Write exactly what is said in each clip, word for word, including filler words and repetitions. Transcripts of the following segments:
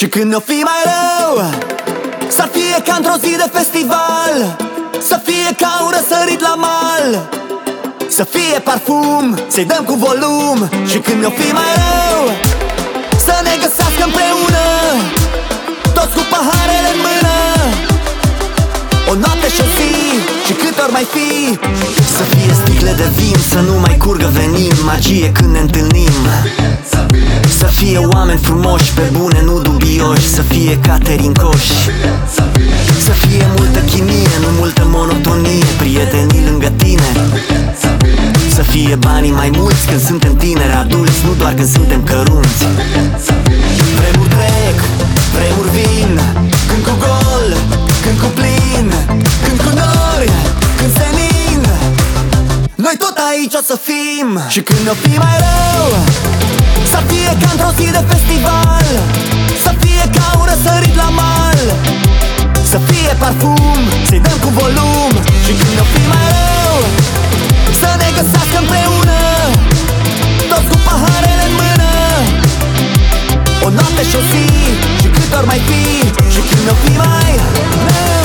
Și când o fi mai rău, să fie ca într-o zi de festival, să fie ca un răsărit la mal, să fie parfum, să-i dăm cu volum. Și când o fi mai rău, să ne găsească împreună, toți cu paharele în mână, o noapte și o zi și câte ori mai fi. Să fie sticle de vin, să nu mai curgă venin, magie când ne întâlnim. Să fie oameni frumoși, pe bune, nu dubioși, să fie catering coși. Să fie multă chimie, nu multă monotonie, prietenii lângă tine. Să fie banii mai mulți când suntem tineri adulți, nu doar când suntem cărunți. Vremuri trec, vremuri vin, când cu gol, când cu plin, când cu nori, când senin, noi tot aici o să fim. Și când o fi mai rău, să fie ca într-o zi de festival, să fie ca un răsărit la mal, să fie parfum, să-i dăm cu volum. Și când o fi mai rău, să ne găsească împreună, toți cu paharele în mână, o noapte și o zi și câte ori mai fi. Și când o fi mai rău,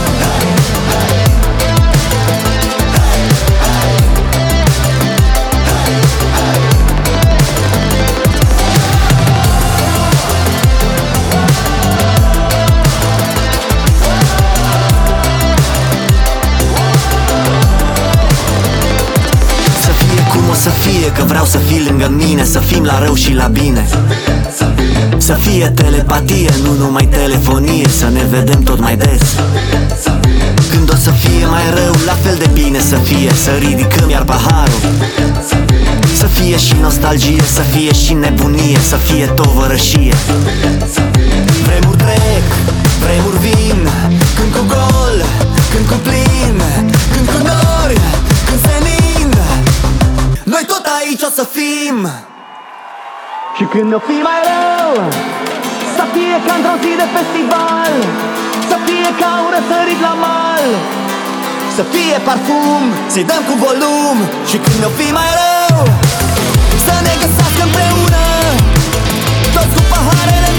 să fie că vreau să fii lângă mine, să fim la rău și la bine. Să fie telepatie, nu numai telefonie, să ne vedem tot mai des. Când o să fie mai rău, la fel de bine să fie, să ridicăm iar paharul. Să fie și nostalgie, să fie și nebunie, să fie tovărășie. Vremuri trec, vremuri vin, când cu gol, când cu plin, când cu nori, când senin, noi tot aici o să fim. Și când o fi mai rău, să fie ca într-o zi de festival, să fie ca un răsărit la mal, să fie parfum, să-i dăm cu volum. Și când o fi mai rău, să ne găsească împreună, toți cu paharele